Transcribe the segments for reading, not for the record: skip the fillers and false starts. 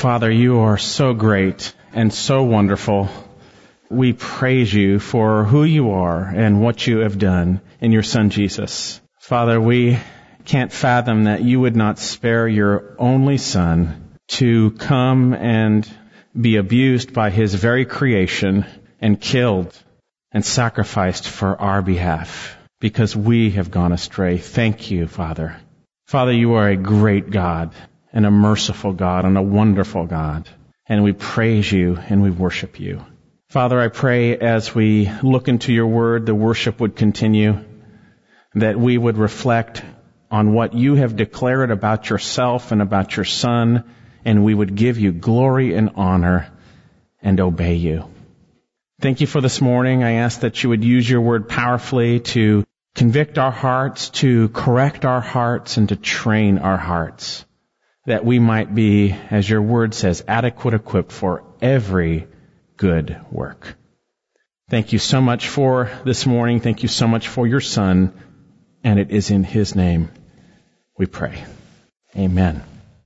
Father, you are so great and so wonderful. We praise you for who you are and what you have done in your Son Jesus. Father, we can't fathom that you would not spare your only Son to come and be abused by his very creation and killed and sacrificed for our behalf because we have gone astray. Thank you, Father. Father, you are a great God and a merciful God and a wonderful God. And we praise you and we worship you. Father, I pray as we look into your word, the worship would continue, that we would reflect on what you have declared about yourself and about your Son, and we would give you glory and honor and obey you. Thank you for this morning. I ask that you would use your word powerfully to convict our hearts, to correct our hearts, and to train our hearts, that we might be, as your word says, adequate equipped for every good work. Thank you so much for this morning. Thank you so much for your Son, and it is in his name we pray. Amen.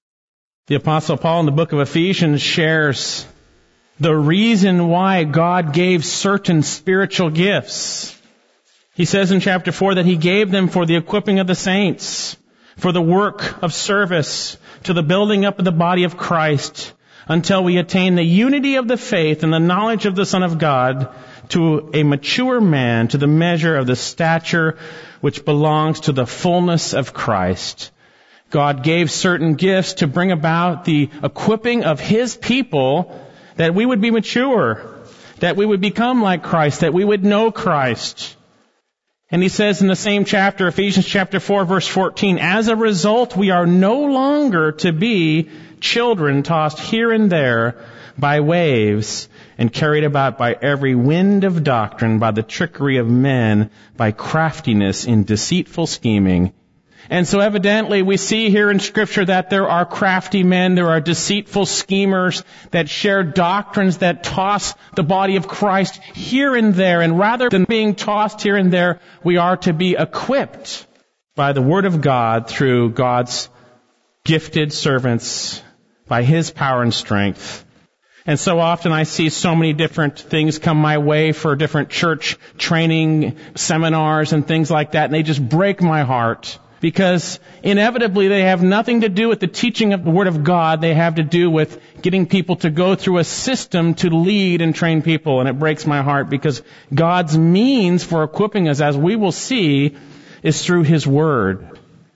The Apostle Paul in the book of Ephesians shares the reason why God gave certain spiritual gifts. He says in chapter 4 that he gave them for the equipping of the saints, for the work of service, to the building up of the body of Christ, until we attain the unity of the faith and the knowledge of the Son of God, to a mature man, to the measure of the stature which belongs to the fullness of Christ. God gave certain gifts to bring about the equipping of his people, that we would be mature, that we would become like Christ, that we would know Christ. And he says in the same chapter, Ephesians chapter 4, verse 14, as a result, we are no longer to be children tossed here and there by waves and carried about by every wind of doctrine, by the trickery of men, by craftiness in deceitful scheming. And so evidently we see here in Scripture that there are crafty men, there are deceitful schemers that share doctrines that toss the body of Christ here and there. And rather than being tossed here and there, we are to be equipped by the Word of God through God's gifted servants, by his power and strength. And so often I see so many different things come my way for different church training seminars and things like that, and they just break my heart. Because inevitably they have nothing to do with the teaching of the Word of God. They have to do with getting people to go through a system to lead and train people. And it breaks my heart because God's means for equipping us, as we will see, is through his Word.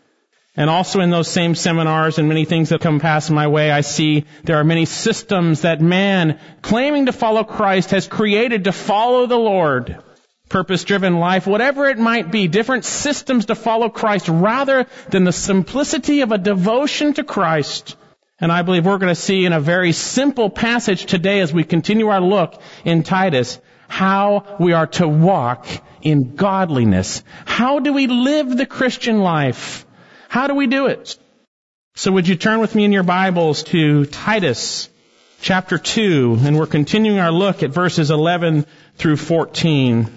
And also in those same seminars and many things that come past my way, I see there are many systems that man, claiming to follow Christ, has created to follow the Lord. Purpose-driven life, whatever it might be, different systems to follow Christ rather than the simplicity of a devotion to Christ. And I believe we're going to see in a very simple passage today as we continue our look in Titus, how we are to walk in godliness. How do we live the Christian life? How do we do it? So would you turn with me in your Bibles to Titus chapter 2, and we're continuing our look at verses 11 through 14.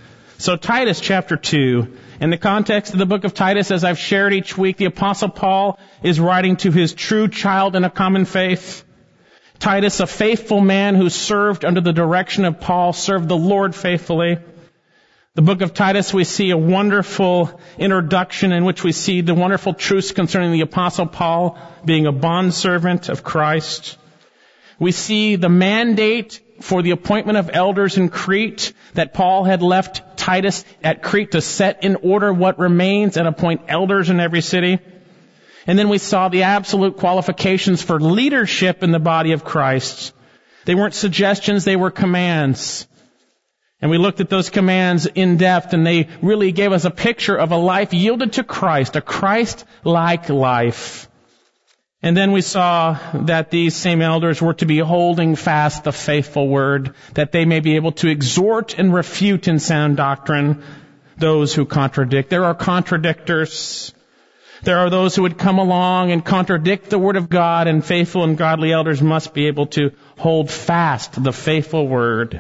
So Titus chapter 2, in the context of the book of Titus, as I've shared each week, the Apostle Paul is writing to his true child in a common faith. Titus, a faithful man who served under the direction of Paul, served the Lord faithfully. The book of Titus, we see a wonderful introduction in which we see the wonderful truths concerning the Apostle Paul being a bondservant of Christ. We see the mandate for the appointment of elders in Crete, that Paul had left Titus at Crete to set in order what remains and appoint elders in every city. And then we saw the absolute qualifications for leadership in the body of Christ. They weren't suggestions, they were commands. And we looked at those commands in depth, and they really gave us a picture of a life yielded to Christ, a Christ-like life. And then we saw that these same elders were to be holding fast the faithful word, that they may be able to exhort and refute in sound doctrine those who contradict. There are contradictors. There are those who would come along and contradict the word of God, and faithful and godly elders must be able to hold fast the faithful word.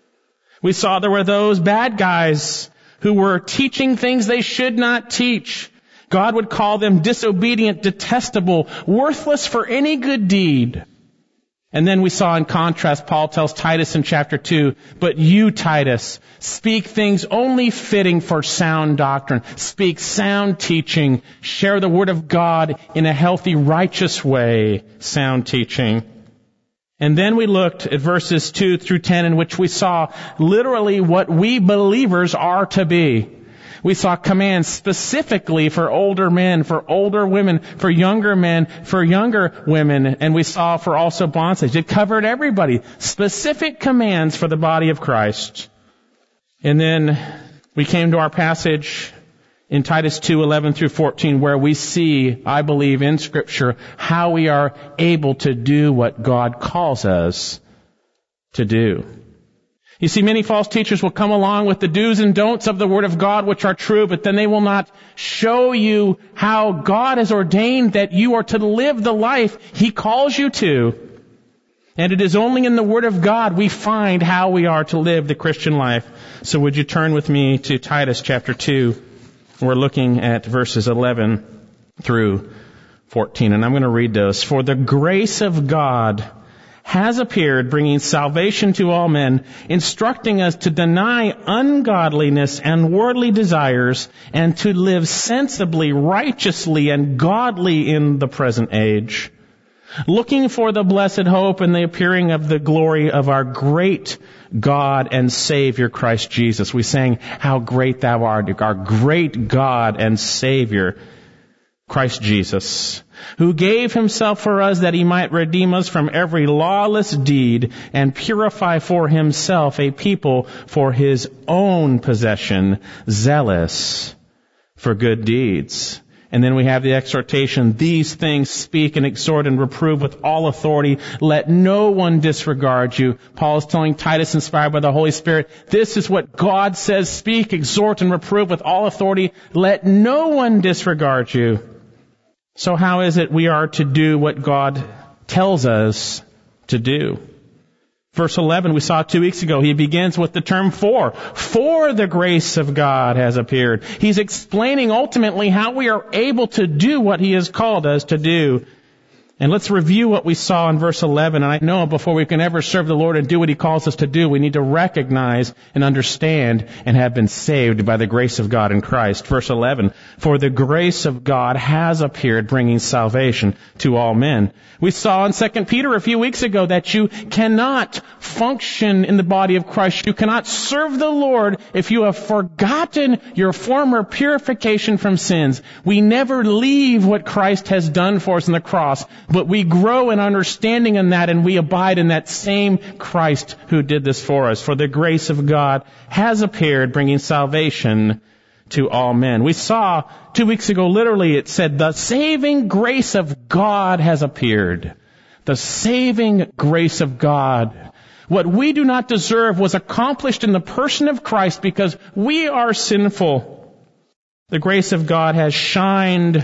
We saw there were those bad guys who were teaching things they should not teach. God would call them disobedient, detestable, worthless for any good deed. And then we saw in contrast, Paul tells Titus in chapter 2, but you, Titus, speak things only fitting for sound doctrine. Speak sound teaching. Share the word of God in a healthy, righteous way. Sound teaching. And then we looked at verses 2 through 10 in which we saw literally what we believers are to be. We saw commands specifically for older men, for older women, for younger men, for younger women, and we saw for also bondslaves. It covered everybody. Specific commands for the body of Christ. And then we came to our passage in Titus 2:11 through 14, where we see, I believe, in Scripture, how we are able to do what God calls us to do. You see, many false teachers will come along with the do's and don'ts of the Word of God, which are true, but then they will not show you how God has ordained that you are to live the life He calls you to. And it is only in the Word of God we find how we are to live the Christian life. So would you turn with me to Titus chapter 2? We're looking at verses 11 through 14, and I'm going to read those. For the grace of God has appeared, bringing salvation to all men, instructing us to deny ungodliness and worldly desires, and to live sensibly, righteously, and godly in the present age, looking for the blessed hope and the appearing of the glory of our great God and Savior, Christ Jesus. We sang, how great thou art, our great God and Savior, Christ Jesus, who gave himself for us that he might redeem us from every lawless deed and purify for himself a people for his own possession, zealous for good deeds. And then we have the exhortation, these things speak and exhort and reprove with all authority. Let no one disregard you. Paul is telling Titus, inspired by the Holy Spirit, this is what God says, speak, exhort, and reprove with all authority. Let no one disregard you. So how is it we are to do what God tells us to do? Verse 11, we saw 2 weeks ago, he begins with the term for. For the grace of God has appeared. He's explaining ultimately how we are able to do what he has called us to do. And let's review what we saw in verse 11. And I know before we can ever serve the Lord and do what he calls us to do, we need to recognize and understand and have been saved by the grace of God in Christ. Verse 11, for the grace of God has appeared, bringing salvation to all men. We saw in 2 Peter a few weeks ago that you cannot function in the body of Christ. You cannot serve the Lord if you have forgotten your former purification from sins. We never leave what Christ has done for us on the cross, but we grow in understanding in that, and we abide in that same Christ who did this for us. For the grace of God has appeared, bringing salvation to all men. We saw 2 weeks ago, literally, it said, the saving grace of God has appeared. The saving grace of God. What we do not deserve was accomplished in the person of Christ because we are sinful. The grace of God has shined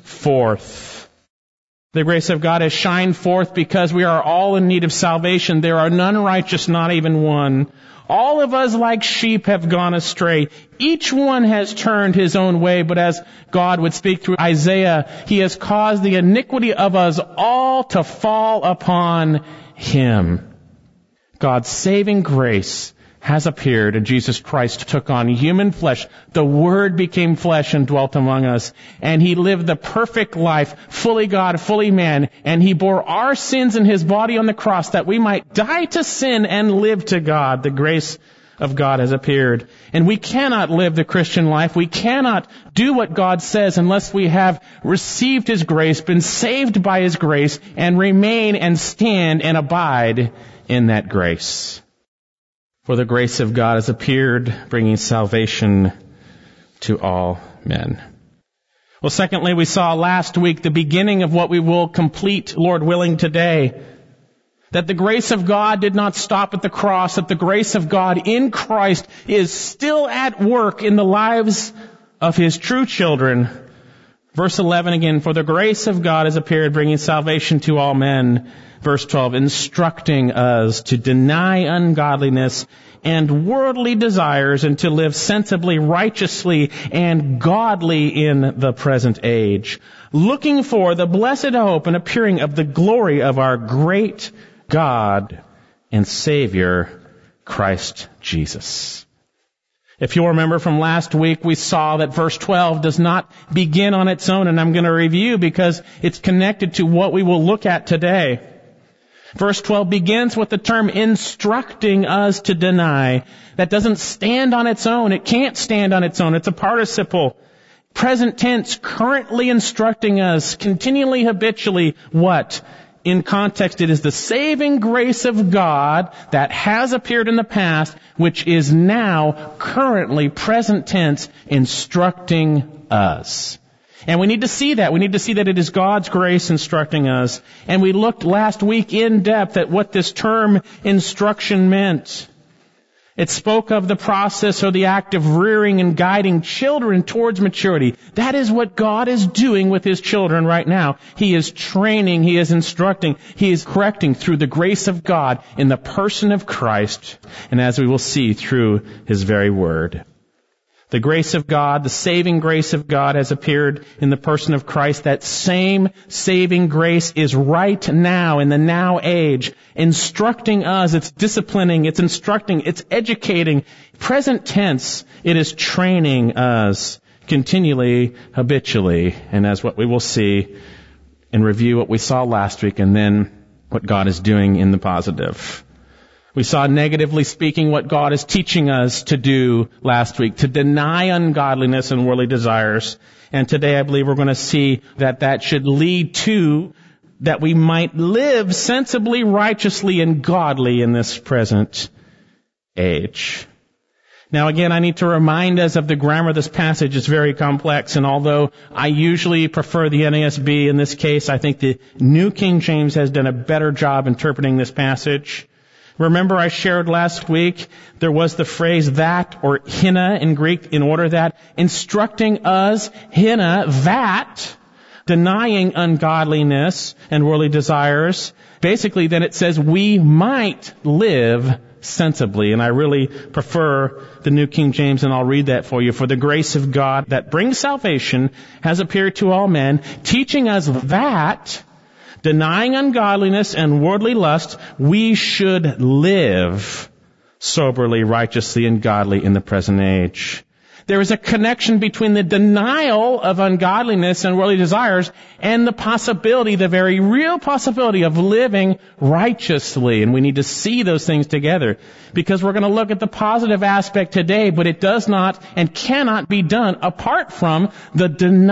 forth. The grace of God has shined forth because we are all in need of salvation. There are none righteous, not even one. All of us like sheep have gone astray. Each one has turned his own way, but as God would speak through Isaiah, he has caused the iniquity of us all to fall upon him. God's saving grace has appeared, and Jesus Christ took on human flesh. The Word became flesh and dwelt among us, and he lived the perfect life, fully God, fully man, and he bore our sins in his body on the cross that we might die to sin and live to God. The grace of God has appeared. And we cannot live the Christian life. We cannot do what God says unless we have received his grace, been saved by his grace, and remain and stand and abide in that grace. For the grace of God has appeared, bringing salvation to all men. Well, secondly, we saw last week the beginning of what we will complete, Lord willing, today. That the grace of God did not stop at the cross, that the grace of God in Christ is still at work in the lives of his true children. Verse 11 again, for the grace of God has appeared, bringing salvation to all men. Verse 12, instructing us to deny ungodliness and worldly desires and to live sensibly, righteously, and godly in the present age, looking for the blessed hope and appearing of the glory of our great God and Savior, Christ Jesus. If you'll remember from last week, we saw that verse 12 does not begin on its own, and I'm going to review because it's connected to what we will look at today. Verse 12 begins with the term instructing us to deny. That doesn't stand on its own. It can't stand on its own. It's a participle. Present tense, currently instructing us, continually, habitually, what? In context, it is the saving grace of God that has appeared in the past, which is now, currently, present tense, instructing us. And we need to see that. We need to see that it is God's grace instructing us. And we looked last week in depth at what this term instruction meant. It spoke of the process or the act of rearing and guiding children towards maturity. That is what God is doing with His children right now. He is training, He is instructing, He is correcting through the grace of God in the person of Christ, and as we will see, through His very word. The grace of God, the saving grace of God has appeared in the person of Christ. That same saving grace is right now, in the now age, instructing us. It's disciplining, it's instructing, it's educating. Present tense, it is training us continually, habitually. And as what we will see and review what we saw last week, and then what God is doing in the positive. We saw, negatively speaking, what God is teaching us to do last week, to deny ungodliness and worldly desires. And today I believe we're going to see that that should lead to that we might live sensibly, righteously, and godly in this present age. Now again, I need to remind us of the grammar of this passage. It's very complex, and although I usually prefer the NASB, in this case I think the New King James has done a better job interpreting this passage. Remember I shared last week, there was the phrase that, or hina in Greek, in order that, instructing us, hina, that, denying ungodliness and worldly desires. Basically, then it says we might live sensibly. And I really prefer the New King James, and I'll read that for you. For the grace of God that brings salvation has appeared to all men, teaching us that, denying ungodliness and worldly lust, we should live soberly, righteously, and godly in the present age. There is a connection between the denial of ungodliness and worldly desires and the possibility, the very real possibility of living righteously. And we need to see those things together, because we're going to look at the positive aspect today, but it does not and cannot be done apart from the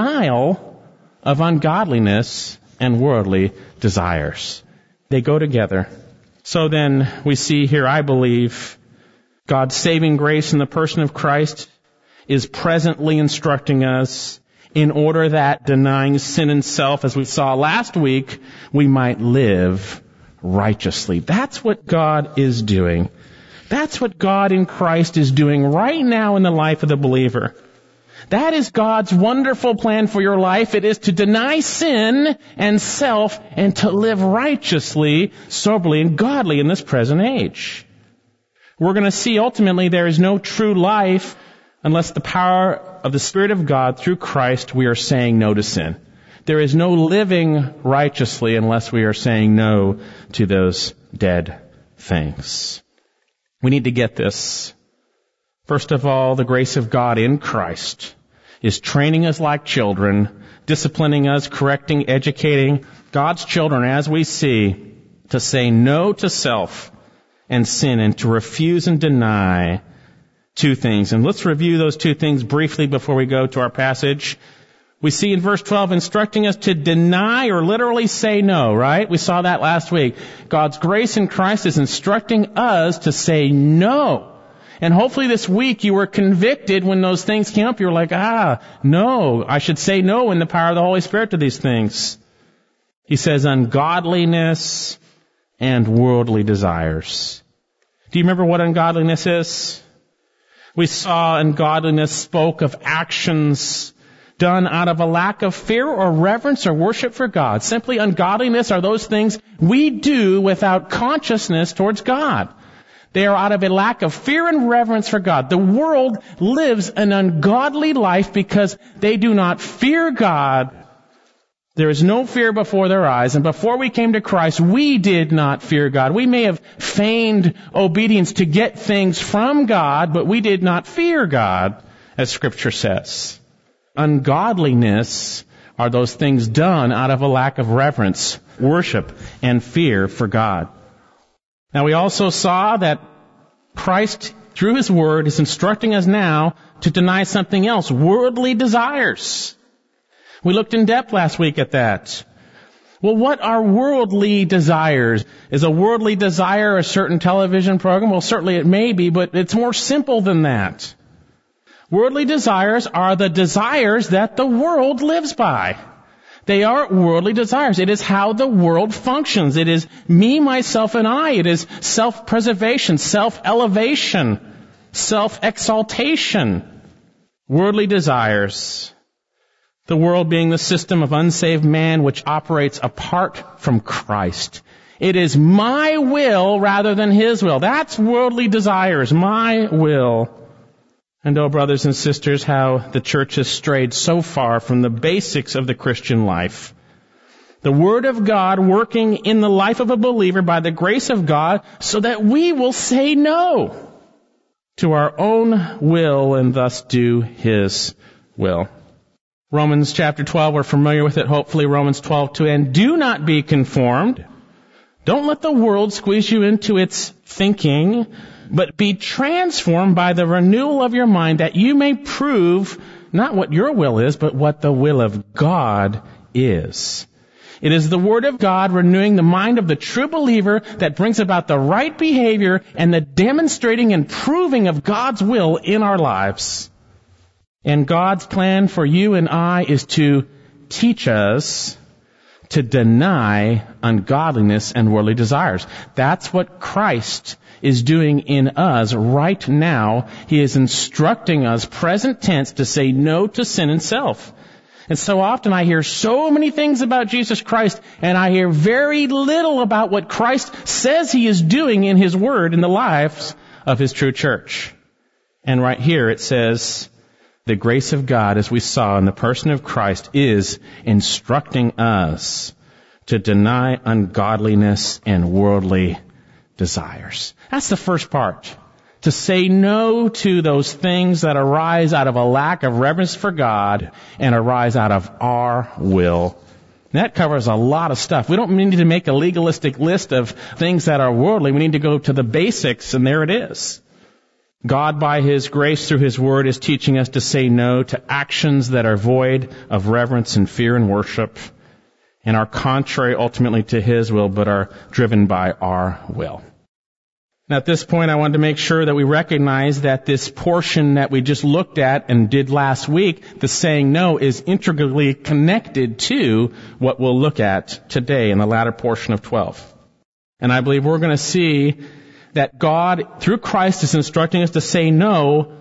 denial of ungodliness and worldly desires. They go together. So then we see here, I believe, God's saving grace in the person of Christ is presently instructing us in order that, denying sin and self, as we saw last week, we might live righteously. That's what God is doing. That's what God in Christ is doing right now in the life of the believer. That is God's wonderful plan for your life. It is to deny sin and self and to live righteously, soberly, and godly in this present age. We're going to see ultimately there is no true life unless the power of the Spirit of God through Christ we are saying no to sin. There is no living righteously unless we are saying no to those dead things. We need to get this. First of all, the grace of God in Christ is training us like children, disciplining us, correcting, educating God's children, as we see, to say no to self and sin and to refuse and deny two things. And let's review those two things briefly before we go to our passage. We see in verse 12 instructing us to deny or literally say no, right? We saw that last week. God's grace in Christ is instructing us to say no. And hopefully this week you were convicted when those things came up. You were like, no, I should say no in the power of the Holy Spirit to these things. He says ungodliness and worldly desires. Do you remember what ungodliness is? We saw ungodliness spoke of actions done out of a lack of fear or reverence or worship for God. Simply ungodliness are those things we do without consciousness towards God. They are out of a lack of fear and reverence for God. The world lives an ungodly life because they do not fear God There is no fear before their eyes, and before we came to Christ, we did not fear God. We may have feigned obedience to get things from God, but we did not fear God, as Scripture says. Ungodliness are those things done out of a lack of reverence, worship, and fear for God. Now we also saw that Christ, through His Word, is instructing us now to deny something else, worldly desires. We looked in depth last week at that. Well, what are worldly desires? Is a worldly desire a certain television program? Well, certainly it may be, but it's more simple than that. Worldly desires are the desires that the world lives by. They are worldly desires. It is how the world functions. It is me, myself, and I. It is self-preservation, self-elevation, self-exaltation. Worldly desires. The world being the system of unsaved man which operates apart from Christ. It is my will rather than His will. That's worldly desires, my will. And oh, brothers and sisters, how the church has strayed so far from the basics of the Christian life. The Word of God working in the life of a believer by the grace of God so that we will say no to our own will and thus do His will. Romans chapter 12, we're familiar with it, hopefully, Romans 12:2. And do not be conformed. Don't let the world squeeze you into its thinking, but be transformed by the renewal of your mind, that you may prove not what your will is, but what the will of God is. It is the Word of God renewing the mind of the true believer that brings about the right behavior and the demonstrating and proving of God's will in our lives. And God's plan for you and I is to teach us to deny ungodliness and worldly desires. That's what Christ is doing in us right now. He is instructing us, present tense, to say no to sin and self. And so often I hear so many things about Jesus Christ, and I hear very little about what Christ says He is doing in His Word in the lives of His true church. And right here it says, the grace of God, as we saw in the person of Christ, is instructing us to deny ungodliness and worldly desires. That's the first part. To say no to those things that arise out of a lack of reverence for God and arise out of our will. And that covers a lot of stuff. We don't need to make a legalistic list of things that are worldly. We need to go to the basics, and there it is. God, by His grace through His Word, is teaching us to say no to actions that are void of reverence and fear and worship and are contrary ultimately to His will, but are driven by our will. Now, at this point, I wanted to make sure that we recognize that this portion that we just looked at and did last week, the saying no, is integrally connected to what we'll look at today in the latter portion of 12. And I believe we're going to see that God, through Christ, is instructing us to say no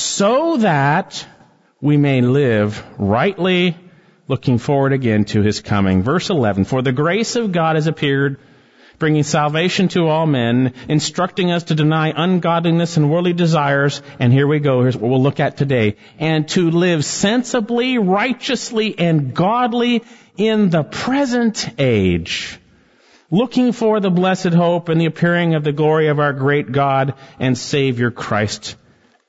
so that we may live rightly, looking forward again to His coming. Verse 11, for the grace of God has appeared, bringing salvation to all men, instructing us to deny ungodliness and worldly desires, and here we go, here's what we'll look at today, and to live sensibly, righteously, and godly in the present age, looking for the blessed hope and the appearing of the glory of our great God and Savior Christ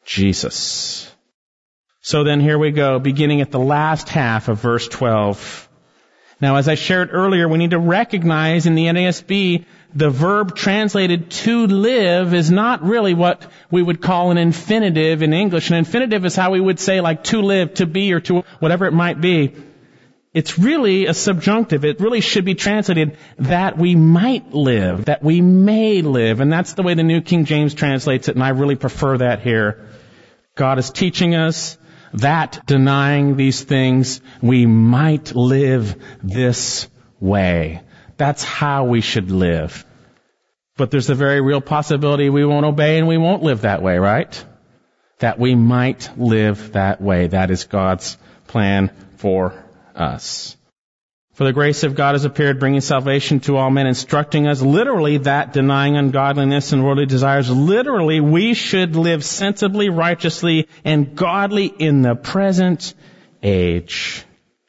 Jesus. So then here we go, beginning at the last half of verse 12. Now, as I shared earlier, we need to recognize in the NASB, the verb translated to live is not really what we would call an infinitive in English. An infinitive is how we would say like to live, to be, or to whatever it might be. It's really a subjunctive. It really should be translated that we might live, that we may live. And that's the way the New King James translates it, and I really prefer that here. God is teaching us that denying these things, we might live this way. That's how we should live. But there's a very real possibility we won't obey and we won't live that way, right? That we might live that way. That is God's plan for us. For the grace of God has appeared, bringing salvation to all men, instructing us literally that denying ungodliness and worldly desires, literally we should live sensibly, righteously, and godly in the present age.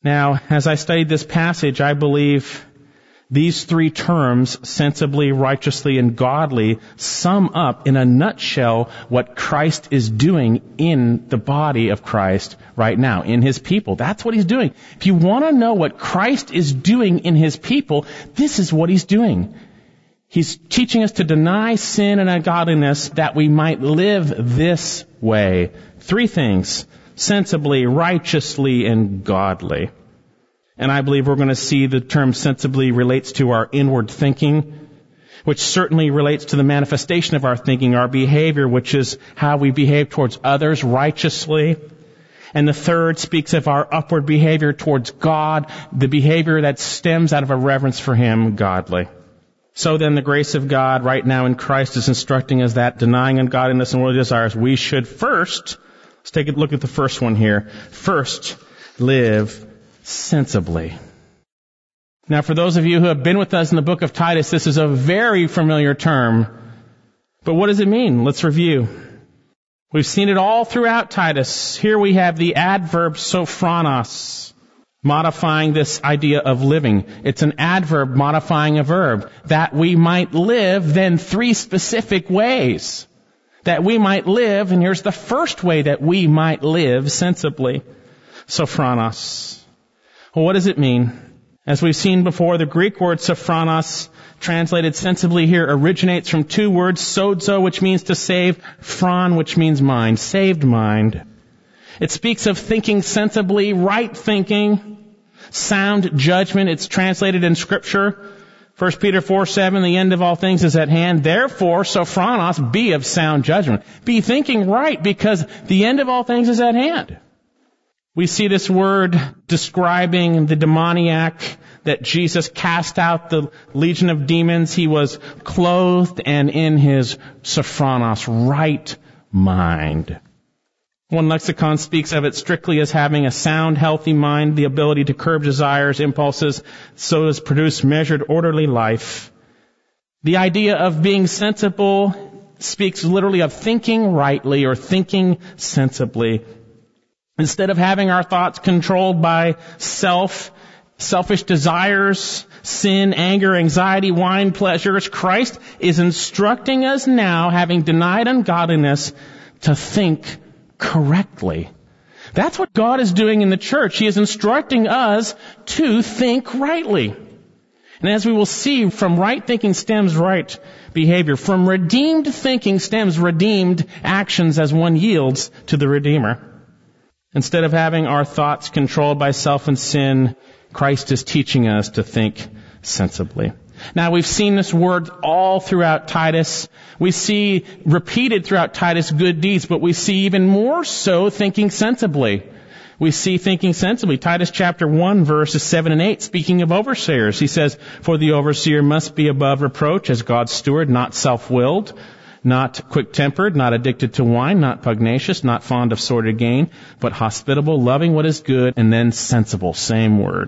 Now, as I studied this passage, I believe these three terms, sensibly, righteously, and godly, sum up in a nutshell what Christ is doing in the body of Christ right now, in His people. That's what He's doing. If you want to know what Christ is doing in His people, this is what He's doing. He's teaching us to deny sin and ungodliness that we might live this way. Three things: sensibly, righteously, and godly. And I believe we're going to see the term sensibly relates to our inward thinking, which certainly relates to the manifestation of our thinking, our behavior, which is how we behave towards others righteously. And the third speaks of our upward behavior towards God, the behavior that stems out of a reverence for Him, godly. So then the grace of God right now in Christ is instructing us that denying ungodliness and worldly desires, we should first, let's take a look at the first one here, first live sensibly. Now, for those of you who have been with us in the book of Titus, this is a very familiar term. But what does it mean? Let's review. We've seen it all throughout Titus. Here we have the adverb sophronos, modifying this idea of living. It's an adverb modifying a verb. That we might live, then three specific ways. That we might live, and here's the first way that we might live sensibly. Sophronos. Well, what does it mean? As we've seen before, the Greek word sophronos, translated sensibly here, originates from two words, sozo, which means to save, phron, which means mind, saved mind. It speaks of thinking sensibly, right thinking, sound judgment. It's translated in Scripture. 1 Peter 4:7, the end of all things is at hand. Therefore, sophronos, be of sound judgment. Be thinking right, because the end of all things is at hand. We see this word describing the demoniac, that Jesus cast out the legion of demons. He was clothed and in his sophronos, right mind. One lexicon speaks of it strictly as having a sound, healthy mind, the ability to curb desires, impulses, so as produce measured, orderly life. The idea of being sensible speaks literally of thinking rightly or thinking sensibly. Instead of having our thoughts controlled by selfish desires, sin, anger, anxiety, wine, pleasures, Christ is instructing us now, having denied ungodliness, to think correctly. That's what God is doing in the church. He is instructing us to think rightly. And as we will see, from right thinking stems right behavior. From redeemed thinking stems redeemed actions as one yields to the Redeemer. Instead of having our thoughts controlled by self and sin, Christ is teaching us to think sensibly. Now, we've seen this word all throughout Titus. We see repeated throughout Titus good deeds, but we see even more so thinking sensibly. We see thinking sensibly. Titus chapter 1, verses 7 and 8, speaking of overseers, he says, "For the overseer must be above reproach as God's steward, not self-willed, not quick-tempered, not addicted to wine, not pugnacious, not fond of sordid gain, but hospitable, loving what is good," and then sensible. Same word.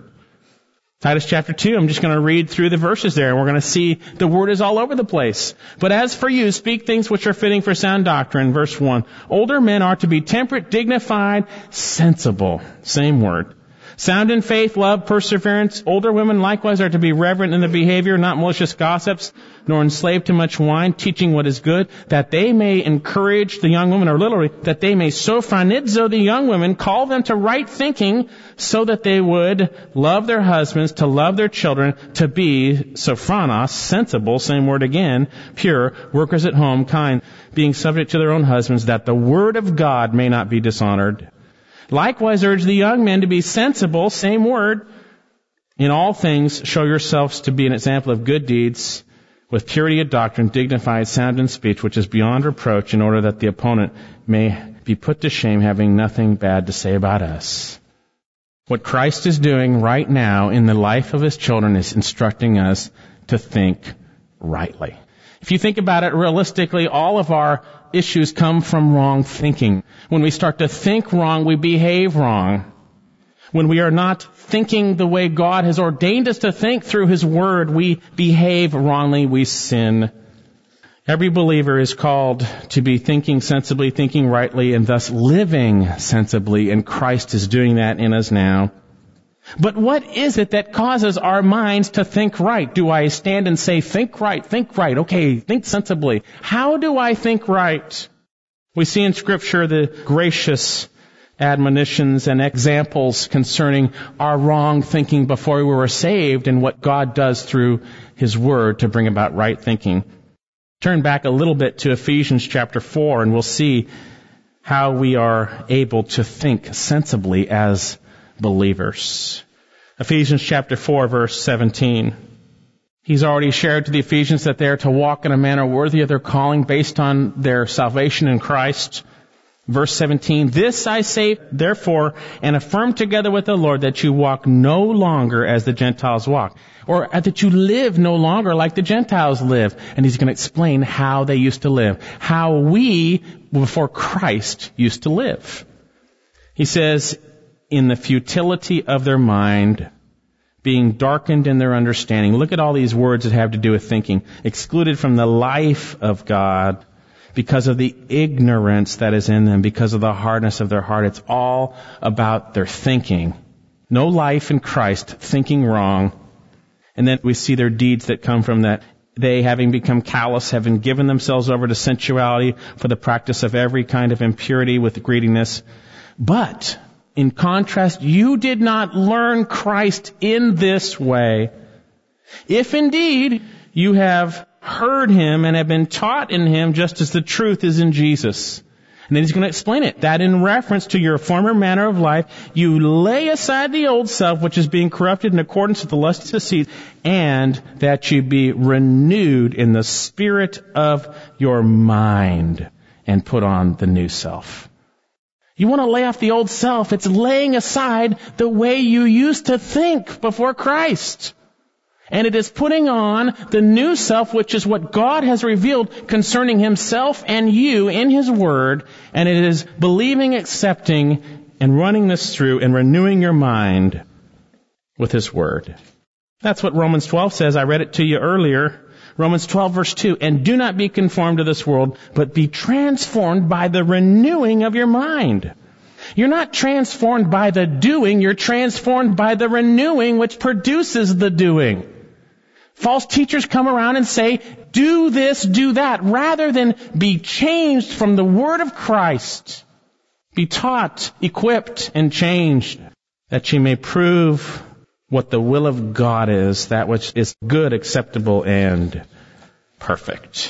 Titus chapter 2, I'm just going to read through the verses there, and we're going to see the word is all over the place. "But as for you, speak things which are fitting for sound doctrine." Verse 1. "Older men are to be temperate, dignified, sensible." Same word. "Sound in faith, love, perseverance. Older women likewise are to be reverent in their behavior, not malicious gossips, nor enslaved to much wine, teaching what is good, that they may encourage the young women," or literally, that they may sophronizo the young women, call them to right thinking, so that they would love their husbands, to love their children, to be sophronos, sensible, same word again, pure, workers at home, kind, being subject to their own husbands, that the word of God may not be dishonored. Likewise urge the young men to be sensible, same word. "In all things show yourselves to be an example of good deeds, with purity of doctrine, dignified, sound in speech, which is beyond reproach, in order that the opponent may be put to shame, having nothing bad to say about us." What Christ is doing right now in the life of His children is instructing us to think rightly. If you think about it realistically, all of our issues come from wrong thinking. When we start to think wrong, we behave wrong. When we are not thinking the way God has ordained us to think through His Word, we behave wrongly, we sin. Every believer is called to be thinking sensibly, thinking rightly, and thus living sensibly, and Christ is doing that in us now. But what is it that causes our minds to think right? Do I stand and say, think right, okay, think sensibly? How do I think right? We see in Scripture the gracious admonitions and examples concerning our wrong thinking before we were saved and what God does through His Word to bring about right thinking. Turn back a little bit to Ephesians chapter 4 and we'll see how we are able to think sensibly as believers. Ephesians chapter 4 verse 17. He's already shared to the Ephesians that they are to walk in a manner worthy of their calling based on their salvation in Christ. Verse 17, this I say, therefore, and affirm together with the Lord that you walk no longer as the Gentiles walk, or that you live no longer like the Gentiles live. And he's going to explain how they used to live, how we, before Christ, used to live. He says, in the futility of their mind, being darkened in their understanding. Look at all these words that have to do with thinking. Excluded from the life of God, because of the ignorance that is in them, because of the hardness of their heart. It's all about their thinking. No life in Christ, thinking wrong. And then we see their deeds that come from that. They, having become callous, having given themselves over to sensuality for the practice of every kind of impurity with greediness. But, in contrast, you did not learn Christ in this way. If indeed you have heard Him and have been taught in Him just as the truth is in Jesus. And then he's going to explain it. That in reference to your former manner of life, you lay aside the old self which is being corrupted in accordance with the lust of deceit, and that you be renewed in the spirit of your mind and put on the new self. You want to lay off the old self. It's laying aside the way you used to think before Christ. And it is putting on the new self, which is what God has revealed concerning Himself and you in His Word. And it is believing, accepting, and running this through and renewing your mind with His Word. That's what Romans 12 says. I read it to you earlier. Romans 12 verse 2. And do not be conformed to this world, but be transformed by the renewing of your mind. You're not transformed by the doing, you're transformed by the renewing which produces the doing. False teachers come around and say, do this, do that, rather than be changed from the Word of Christ. Be taught, equipped, and changed, that ye may prove what the will of God is, that which is good, acceptable, and perfect.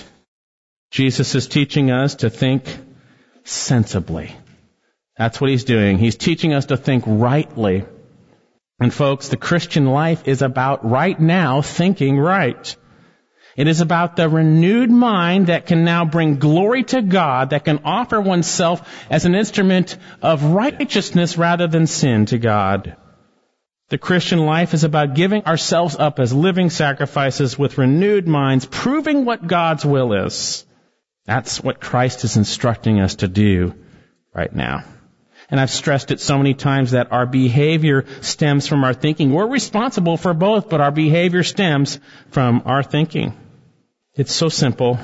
Jesus is teaching us to think sensibly. That's what He's doing. He's teaching us to think rightly. And folks, the Christian life is about right now thinking right. It is about the renewed mind that can now bring glory to God, that can offer oneself as an instrument of righteousness rather than sin to God. The Christian life is about giving ourselves up as living sacrifices with renewed minds, proving what God's will is. That's what Christ is instructing us to do right now. And I've stressed it so many times that our behavior stems from our thinking. We're responsible for both, but our behavior stems from our thinking. It's so simple,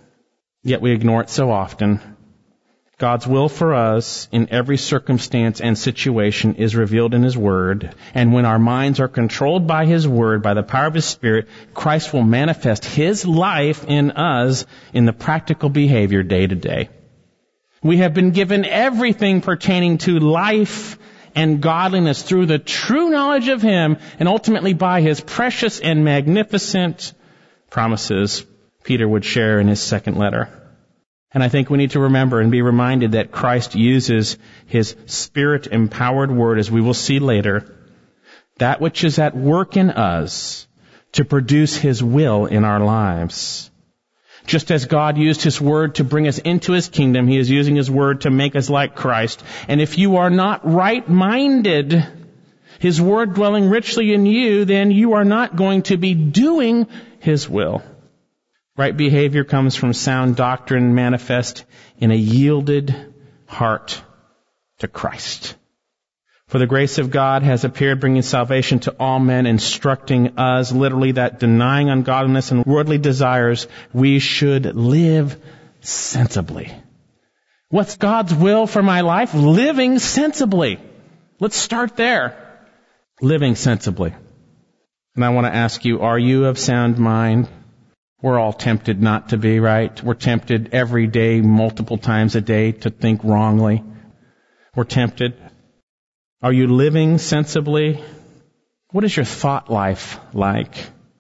yet we ignore it so often. God's will for us in every circumstance and situation is revealed in His Word. And when our minds are controlled by His Word, by the power of His Spirit, Christ will manifest His life in us in the practical behavior day to day. We have been given everything pertaining to life and godliness through the true knowledge of Him and ultimately by His precious and magnificent promises Peter would share in his second letter. And I think we need to remember and be reminded that Christ uses His Spirit-empowered Word, as we will see later, that which is at work in us to produce His will in our lives. Just as God used His Word to bring us into His kingdom, He is using His Word to make us like Christ. And if you are not right-minded, His Word dwelling richly in you, then you are not going to be doing His will. Right behavior comes from sound doctrine manifest in a yielded heart to Christ. For the grace of God has appeared, bringing salvation to all men, instructing us, literally, that denying ungodliness and worldly desires, we should live sensibly. What's God's will for my life? Living sensibly. Let's start there. living sensibly. And I want to ask you, are you of sound mind? We're all tempted not to be, right? We're tempted every day, multiple times a day, to think wrongly. We're tempted. Are you living sensibly? What is your thought life like?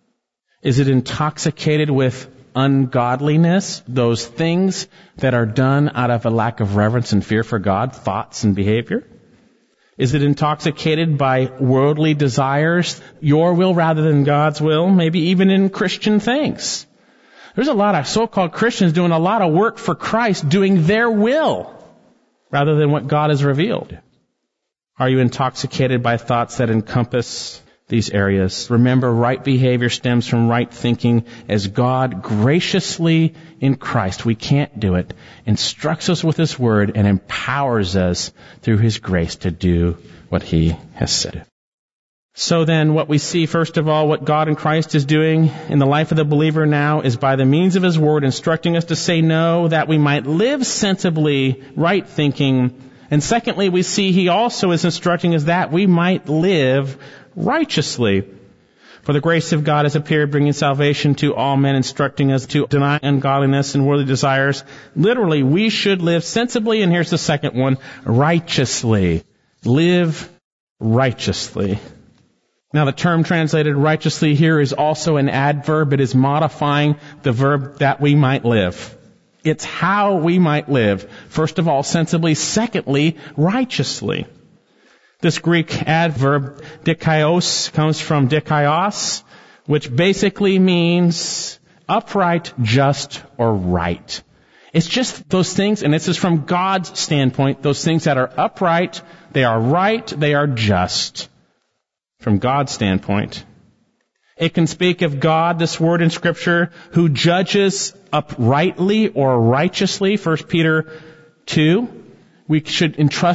Is it intoxicated with ungodliness, those things that are done out of a lack of reverence and fear for God, thoughts and behavior? Is it intoxicated by worldly desires, your will rather than God's will, maybe even in Christian things? There's a lot of so-called Christians doing a lot of work for Christ, doing their will rather than what God has revealed. Are you intoxicated by thoughts that encompass these areas? Remember, right behavior stems from right thinking as God graciously in Christ, we can't do it, instructs us with His Word and empowers us through His grace to do what He has said. So then what we see, first of all, what God in Christ is doing in the life of the believer now is by the means of His Word instructing us to say no, that we might live sensibly, right thinking. And secondly, we see He also is instructing us that we might live righteously. For the grace of God has appeared, bringing salvation to all men, instructing us to deny ungodliness and worldly desires. Literally, we should live sensibly, and here's the second one, righteously. Live righteously. Now, the term translated righteously here is also an adverb. It is modifying the verb that we might live. It's how we might live. First of all, sensibly. Secondly, righteously. This Greek adverb, dikaios, comes from dikaios, which basically means upright, just, or right. It's just those things, and this is from God's standpoint, those things that are upright, they are right, they are just. From God's standpoint. It can speak of God, this word in Scripture, who judges uprightly or righteously. 1 Peter 2. We should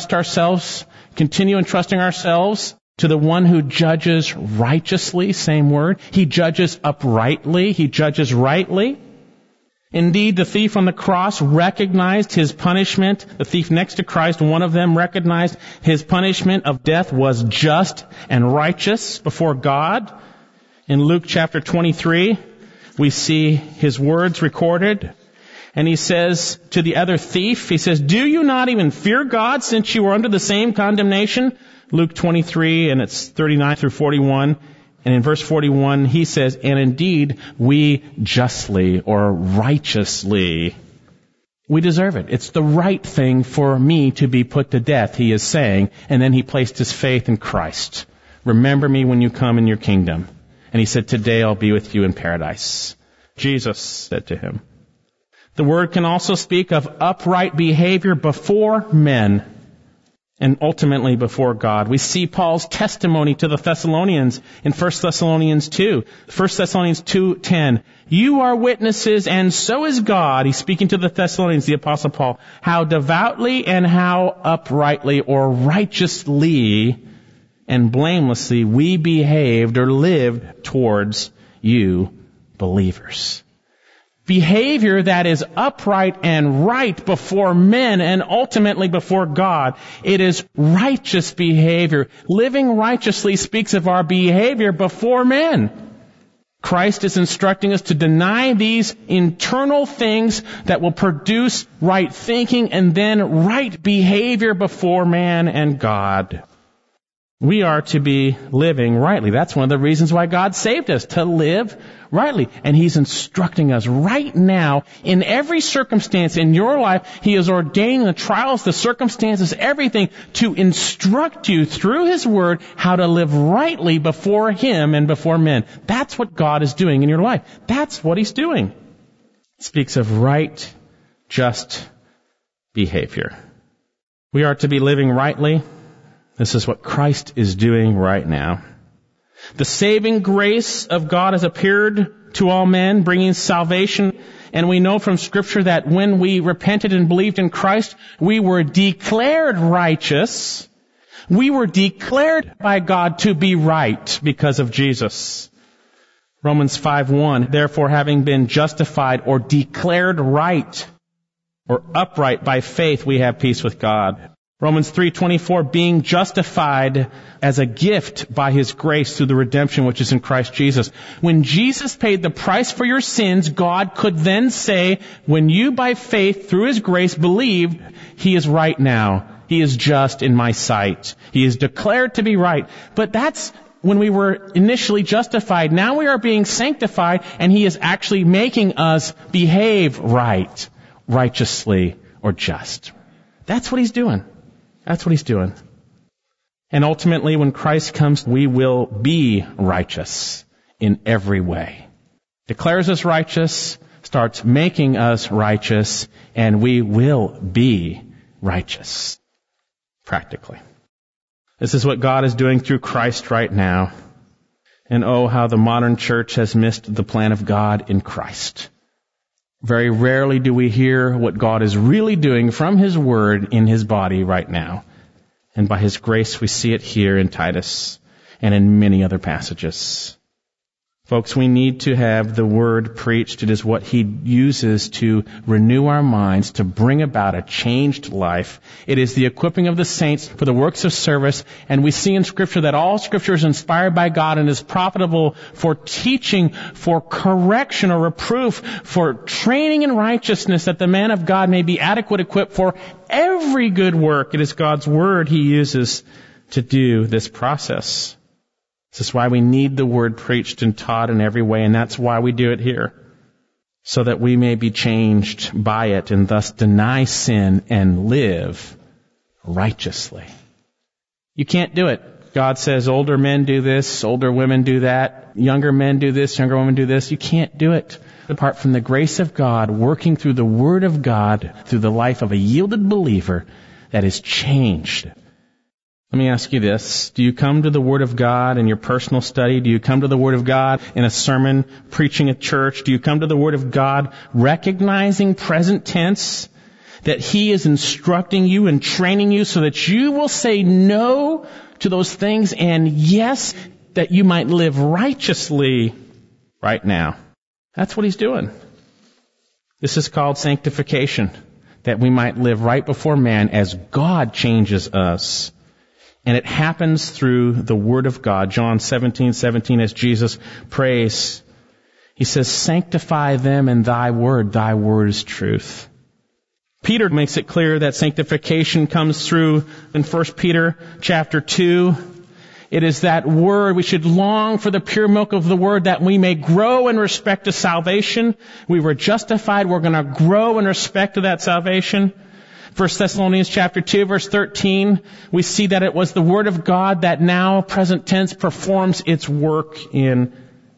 continue entrusting ourselves to the one who judges righteously, same word. He judges uprightly. He judges rightly. Indeed, the thief on the cross recognized his punishment. The thief next to Christ, one of them, recognized his punishment of death was just and righteous before God. In Luke chapter 23, we see his words recorded. And he says to the other thief, he says, "Do you not even fear God since you are under the same condemnation?" Luke 23, and it's 39 through 41. And in verse 41, he says, "And indeed, we justly or righteously." We deserve it. It's the right thing for me to be put to death, he is saying. And then he placed his faith in Christ. "Remember me when you come in your kingdom." And he said, "Today I'll be with you in paradise." Jesus said to him. The word can also speak of upright behavior before men and ultimately before God. We see Paul's testimony to the Thessalonians in 1 Thessalonians 2. 1 Thessalonians 2:10. "You are witnesses, and so is God," he's speaking to the Thessalonians, the Apostle Paul, "how devoutly and how uprightly or righteously and blamelessly we behaved or lived towards you believers." Behavior that is upright and right before men and ultimately before God. It is righteous behavior. Living righteously speaks of our behavior before men. Christ is instructing us to deny these internal things that will produce right thinking and then right behavior before man and God. We are to be living rightly. That's one of the reasons why God saved us, to live rightly. And He's instructing us right now, in every circumstance in your life, He is ordaining the trials, the circumstances, everything, to instruct you through His Word how to live rightly before Him and before men. That's what God is doing in your life. That's what He's doing. It speaks of right, just behavior. We are to be living rightly. This is what Christ is doing right now. The saving grace of God has appeared to all men, bringing salvation. And we know from Scripture that when we repented and believed in Christ, we were declared righteous. We were declared by God to be right because of Jesus. Romans 5:1, "Therefore, having been justified or declared right or upright by faith, we have peace with God." Romans 3:24, being justified as a gift by His grace through the redemption which is in Christ Jesus. When Jesus paid the price for your sins, God could then say, when you by faith through His grace believe, He is right now. He is just in my sight. He is declared to be right. But that's when we were initially justified. Now we are being sanctified, and He is actually making us behave right, righteously, or just. That's what He's doing. That's what He's doing. And ultimately, when Christ comes, we will be righteous in every way. Declares us righteous, starts making us righteous, and we will be righteous. Practically. This is what God is doing through Christ right now. And oh, how the modern church has missed the plan of God in Christ. Very rarely do we hear what God is really doing from His Word in His body right now. And by His grace, we see it here in Titus and in many other passages. Folks, we need to have the Word preached. It is what He uses to renew our minds, to bring about a changed life. It is the equipping of the saints for the works of service. And we see in Scripture that all Scripture is inspired by God and is profitable for teaching, for correction or reproof, for training in righteousness, that the man of God may be adequate, equipped for every good work. It is God's Word He uses to do this process. This is why we need the Word preached and taught in every way, and that's why we do it here. So that we may be changed by it and thus deny sin and live righteously. You can't do it. God says older men do this, older women do that, younger men do this, younger women do this. You can't do it apart from the grace of God working through the Word of God, through the life of a yielded believer that is changed. Let me ask you this. Do you come to the Word of God in your personal study? Do you come to the Word of God in a sermon, preaching at church? Do you come to the Word of God recognizing present tense that He is instructing you and training you so that you will say no to those things and yes, that you might live righteously right now? That's what He's doing. This is called sanctification, that we might live right before man as God changes us. And it happens through the Word of God. John 17:17, as Jesus prays, He says, sanctify them in Thy Word. Thy Word is truth. Peter makes it clear that sanctification comes through in 1 Peter chapter 2. It is that Word. We should long for the pure milk of the Word that we may grow in respect to salvation. We were justified. We're going to grow in respect to that salvation. 1 Thessalonians chapter 2, verse 13, we see that it was the Word of God that now, present tense, performs its work in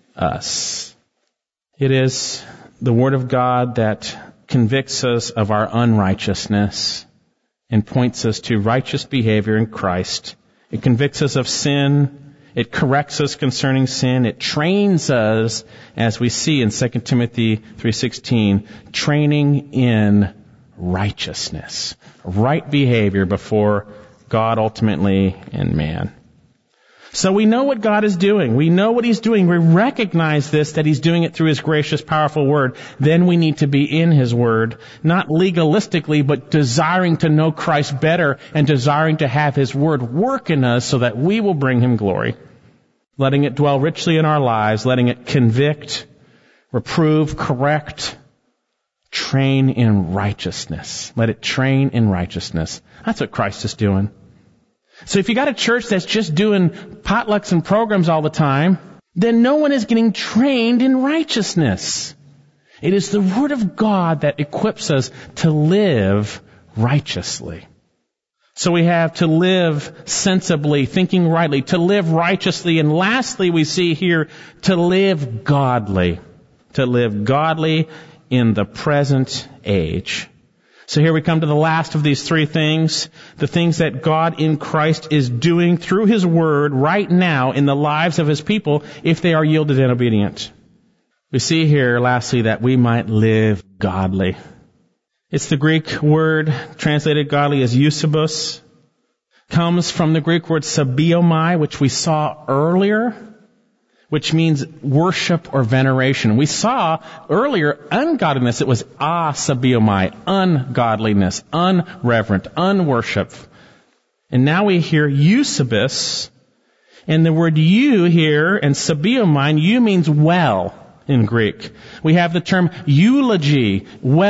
us. It is the Word of God that convicts us of our unrighteousness and points us to righteous behavior in Christ. It convicts us of sin. It corrects us concerning sin. It trains us, as we see in 2 Timothy 3:16, training in righteousness, right behavior before God ultimately and man. So we know what God is doing. We know what He's doing. We recognize this, that He's doing it through His gracious, powerful Word. Then we need to be in His Word, not legalistically, but desiring to know Christ better and desiring to have His Word work in us so that we will bring Him glory. Letting it dwell richly in our lives, letting it convict, reprove, correct, train in righteousness. Let it train in righteousness. That's what Christ is doing. So if you got a church that's just doing potlucks and programs all the time, then no one is getting trained in righteousness. It is the Word of God that equips us to live righteously. So we have to live sensibly, thinking rightly, to live righteously, and lastly we see here, to live godly. To live godly in the present age. So here we come to the last of these three things, the things that God in Christ is doing through His Word right now in the lives of His people if they are yielded and obedient. We see here, lastly, that we might live godly. It's the Greek word translated godly as eusebos, comes from the Greek word sabiomai, which we saw earlier, which means worship or veneration. We saw earlier ungodliness. It was asabiomai, ungodliness, unreverent, unworship. And now we hear Eusebius. And the word "you" here, and sabiomine, "you" means well in Greek. We have the term eulogy,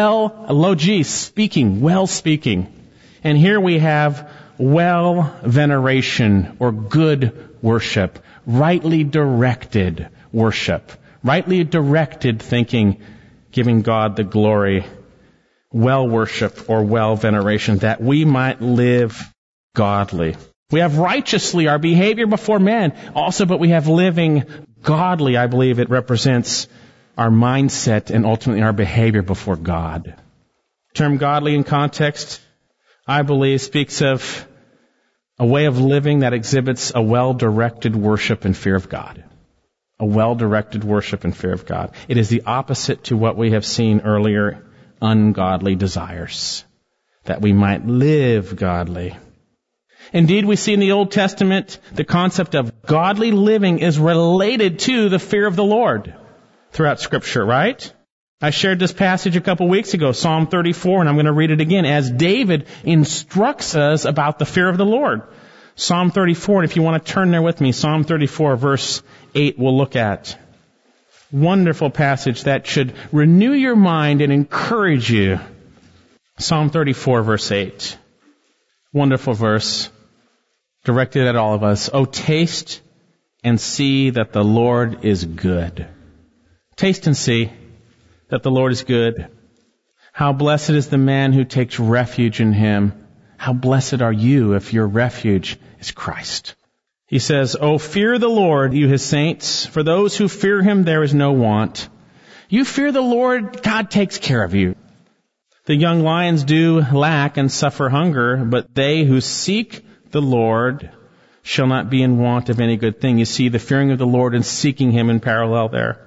logi, speaking, well speaking. And here we have well veneration or good worship, rightly directed worship, rightly directed thinking, giving God the glory, well worship or well veneration, that we might live godly. We have righteously, our behavior before men, also, but we have living godly. I believe it represents our mindset and ultimately our behavior before God. The term godly in context, I believe, speaks of a way of living that exhibits a well-directed worship and fear of God. A well-directed worship and fear of God. It is the opposite to what we have seen earlier, ungodly desires, that we might live godly. Indeed, we see in the Old Testament the concept of godly living is related to the fear of the Lord throughout Scripture, right? I shared this passage a couple weeks ago, Psalm 34, and I'm going to read it again, as David instructs us about the fear of the Lord. Psalm 34, and if you want to turn there with me, Psalm 34, verse 8, we'll look at. Wonderful passage that should renew your mind and encourage you. Psalm 34, verse 8. Wonderful verse, directed at all of us. Oh, taste and see that the Lord is good. Taste and see that the Lord is good. How blessed is the man who takes refuge in Him. How blessed are you if your refuge is Christ. He says, Oh, fear the Lord, you His saints. For those who fear Him, there is no want. You fear the Lord, God takes care of you. The young lions do lack and suffer hunger, but they who seek the Lord shall not be in want of any good thing. You see the fearing of the Lord and seeking Him in parallel there.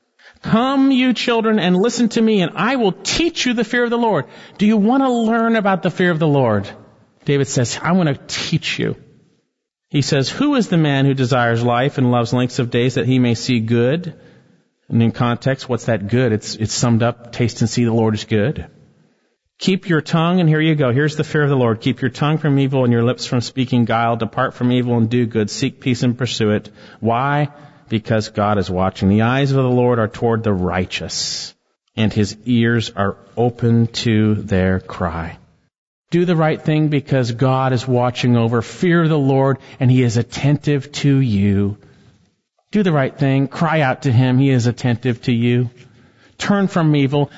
Come, you children, and listen to me, and I will teach you the fear of the Lord. Do you want to learn about the fear of the Lord? David says, I want to teach you. He says, who is the man who desires life and loves lengths of days that he may see good? And in context, what's that good? It's summed up, taste and see the Lord is good. Keep your tongue, and here you go. Here's the fear of the Lord. Keep your tongue from evil and your lips from speaking guile. Depart from evil and do good. Seek peace and pursue it. Why? Because God is watching. The eyes of the Lord are toward the righteous, and His ears are open to their cry. Do the right thing because God is watching over. Fear the Lord, and He is attentive to you. Do the right thing. Cry out to Him. He is attentive to you. Turn from evil.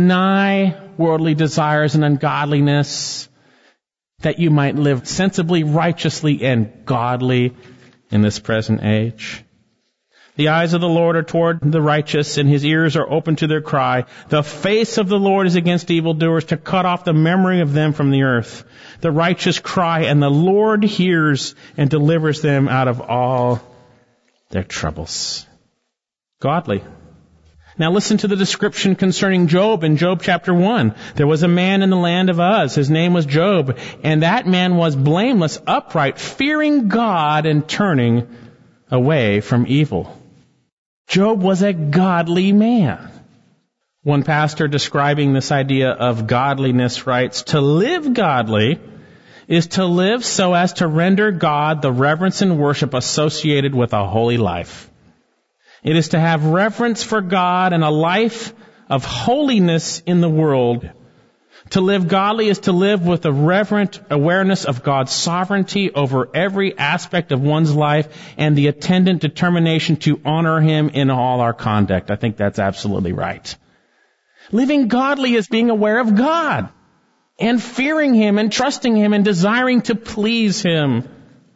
Deny worldly desires and ungodliness, that you might live sensibly, righteously, and godly in this present age. The eyes of the Lord are toward the righteous, and His ears are open to their cry. The face of the Lord is against evildoers, to cut off the memory of them from the earth. The righteous cry, and the Lord hears and delivers them out of all their troubles. Godly. Now listen to the description concerning Job in Job chapter 1. There was a man in the land of Uz. His name was Job, and that man was blameless, upright, fearing God and turning away from evil. Job was a godly man. One pastor describing this idea of godliness writes, to live godly is to live so as to render God the reverence and worship associated with a holy life. It is to have reverence for God and a life of holiness in the world. To live godly is to live with a reverent awareness of God's sovereignty over every aspect of one's life and the attendant determination to honor Him in all our conduct. I think that's absolutely right. Living godly is being aware of God and fearing Him and trusting Him and desiring to please Him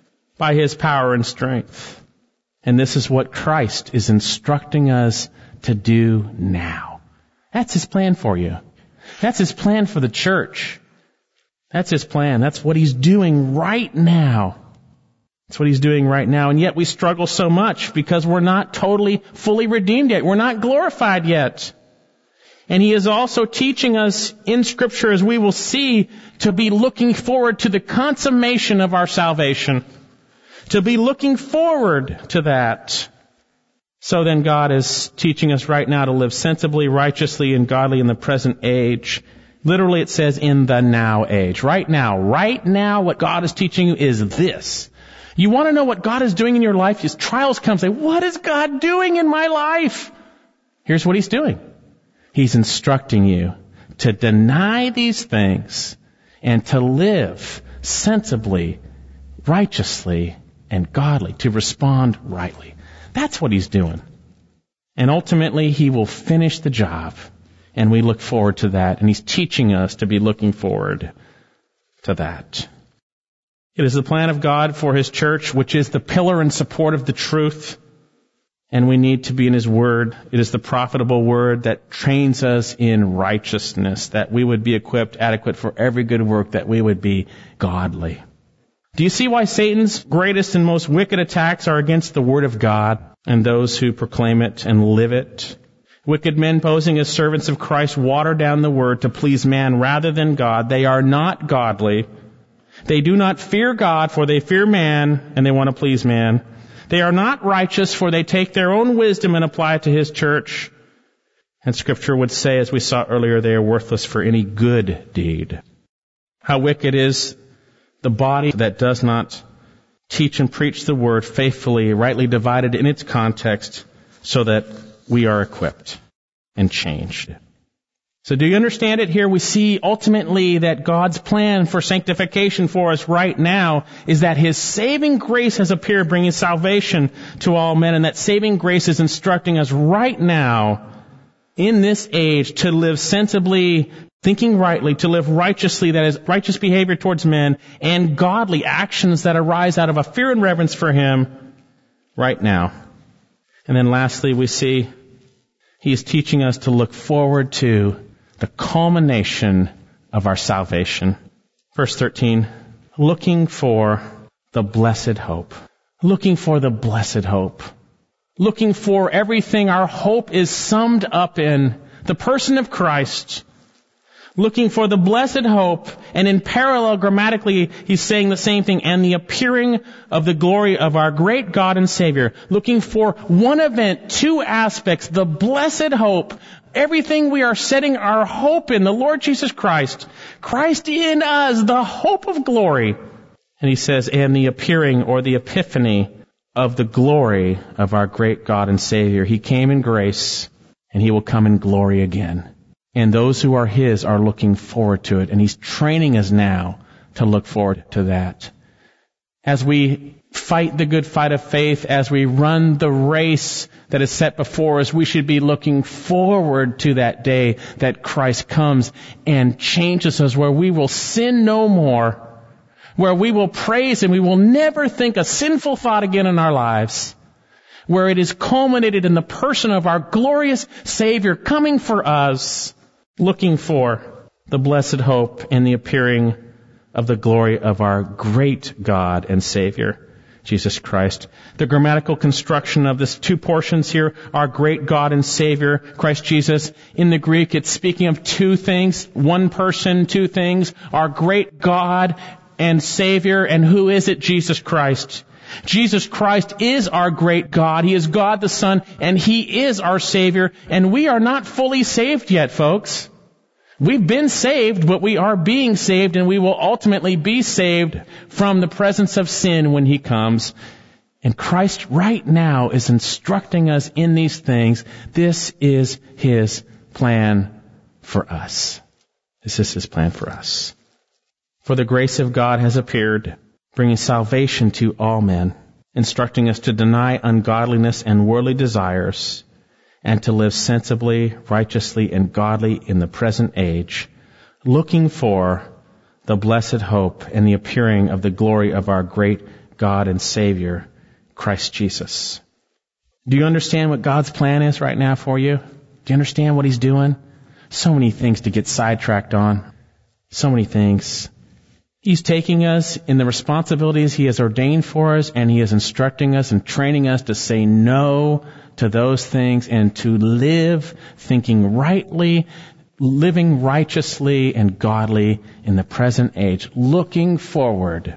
by His power and strength. And this is what Christ is instructing us to do now. That's His plan for you. That's His plan for the church. That's His plan. That's what He's doing right now. That's what He's doing right now. And yet we struggle so much because we're not totally, fully redeemed yet. We're not glorified yet. And He is also teaching us in Scripture, as we will see, to be looking forward to the consummation of our salvation. To be looking forward to that. So then God is teaching us right now to live sensibly, righteously, and godly in the present age, Literally it says in the now age. Right now, what God is teaching you is this. You want to know what God is doing in your life? His trials come, say, what is God doing in my life? Here's what He's doing. He's instructing you to deny these things and to live sensibly, righteously, and godly, to respond rightly. That's what He's doing. And ultimately, He will finish the job. And we look forward to that. And He's teaching us to be looking forward to that. It is the plan of God for His church, which is the pillar and support of the truth. And we need to be in His Word. It is the profitable Word that trains us in righteousness, that we would be equipped, adequate for every good work, that we would be godly. Do you see why Satan's greatest and most wicked attacks are against the Word of God and those who proclaim it and live it? Wicked men posing as servants of Christ water down the Word to please man rather than God. They are not godly. They do not fear God, for they fear man, and they want to please man. They are not righteous, for they take their own wisdom and apply it to His church. And Scripture would say, as we saw earlier, they are worthless for any good deed. How wicked is the body that does not teach and preach the Word faithfully, rightly divided in its context, so that we are equipped and changed. So do you understand it? Here we see ultimately that God's plan for sanctification for us right now is that His saving grace has appeared, bringing salvation to all men, and that saving grace is instructing us right now in this age to live sensibly, thinking rightly, to live righteously, that is, righteous behavior towards men, and godly actions that arise out of a fear and reverence for Him right now. And then lastly, we see He is teaching us to look forward to the culmination of our salvation. Verse 13, looking for the blessed hope. Looking for the blessed hope. Looking for everything our hope is summed up in the person of Christ. Looking for the blessed hope, and in parallel, grammatically, he's saying the same thing, and the appearing of the glory of our great God and Savior. Looking for one event, two aspects, the blessed hope, everything we are setting our hope in, the Lord Jesus Christ. Christ in us, the hope of glory. And he says, and the appearing or the epiphany of the glory of our great God and Savior. He came in grace, and He will come in glory again. And those who are His are looking forward to it. And He's training us now to look forward to that. As we fight the good fight of faith, as we run the race that is set before us, we should be looking forward to that day that Christ comes and changes us, where we will sin no more, where we will praise Him, we will never think a sinful thought again in our lives, where it is culminated in the person of our glorious Savior coming for us, looking for the blessed hope and the appearing of the glory of our great God and Savior, Jesus Christ. The grammatical construction of this two portions here, our great God and Savior, Christ Jesus. In the Greek, it's speaking of two things, one person, two things, our great God and Savior. And who is it? Jesus Christ. Jesus Christ is our great God. He is God the Son, and He is our Savior. And we are not fully saved yet, folks. We've been saved, but we are being saved, and we will ultimately be saved from the presence of sin when He comes. And Christ right now is instructing us in these things. This is His plan for us. This is His plan for us. For the grace of God has appeared, bringing salvation to all men, instructing us to deny ungodliness and worldly desires, and to live sensibly, righteously, and godly in the present age, looking for the blessed hope and the appearing of the glory of our great God and Savior, Christ Jesus. Do you understand what God's plan is right now for you? Do you understand what He's doing? So many things to get sidetracked on. So many things. He's taking us in the responsibilities He has ordained for us, and He is instructing us and training us to say no to those things and to live thinking rightly, living righteously and godly in the present age, looking forward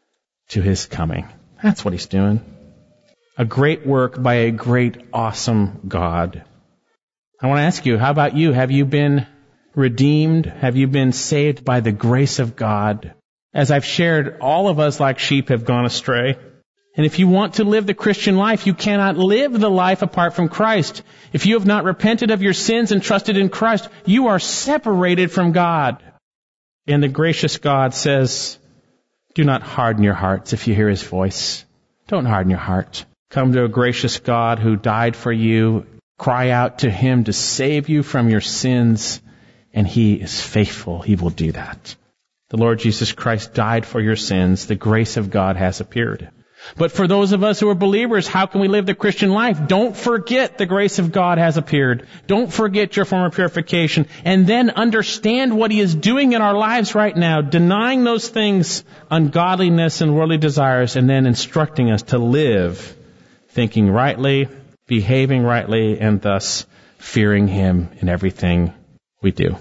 to His coming. That's what He's doing. A great work by a great, awesome God. I want to ask you, how about you? Have you been redeemed? Have you been saved by the grace of God? As I've shared, all of us like sheep have gone astray. And if you want to live the Christian life, you cannot live the life apart from Christ. If you have not repented of your sins and trusted in Christ, you are separated from God. And the gracious God says, do not harden your hearts if you hear His voice. Don't harden your heart. Come to a gracious God who died for you. Cry out to Him to save you from your sins, and He is faithful. He will do that. The Lord Jesus Christ died for your sins. The grace of God has appeared. But for those of us who are believers, how can we live the Christian life? Don't forget the grace of God has appeared. Don't forget your form of purification. And then understand what He is doing in our lives right now, denying those things, ungodliness and worldly desires, and then instructing us to live thinking rightly, behaving rightly, and thus fearing Him in everything we do.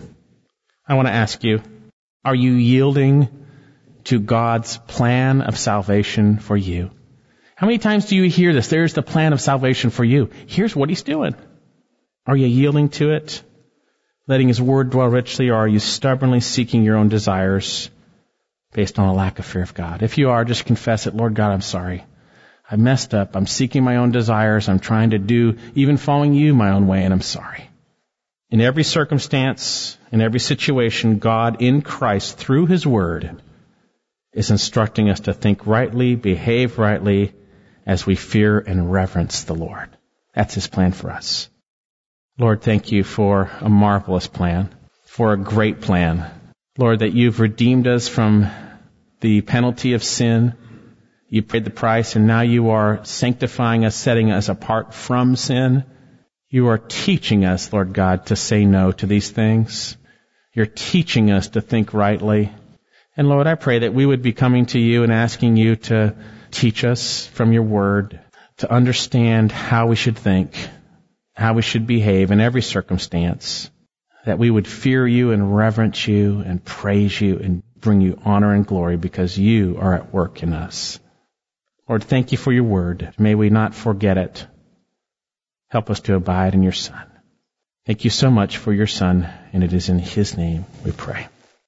I want to ask you, are you yielding to God's plan of salvation for you? How many times do you hear this? There's the plan of salvation for you. Here's what He's doing. Are you yielding to it? Letting His word dwell richly, or are you stubbornly seeking your own desires based on a lack of fear of God? If you are, just confess it. Lord God, I'm sorry. I messed up. I'm seeking my own desires. I'm trying to do, even following You, my own way, and I'm sorry. In every circumstance, in every situation, God in Christ, through His word, is instructing us to think rightly, behave rightly, as we fear and reverence the Lord. That's His plan for us. Lord, thank You for a marvelous plan, for a great plan. Lord, that You've redeemed us from the penalty of sin. You paid the price, and now You are sanctifying us, setting us apart from sin. You are teaching us, Lord God, to say no to these things. You're teaching us to think rightly. And Lord, I pray that we would be coming to You and asking You to teach us from Your word, to understand how we should think, how we should behave in every circumstance, that we would fear You and reverence You and praise You and bring You honor and glory because You are at work in us. Lord, thank You for Your word. May we not forget it. Help us to abide in Your Son. Thank You so much for Your Son, and it is in His name we pray.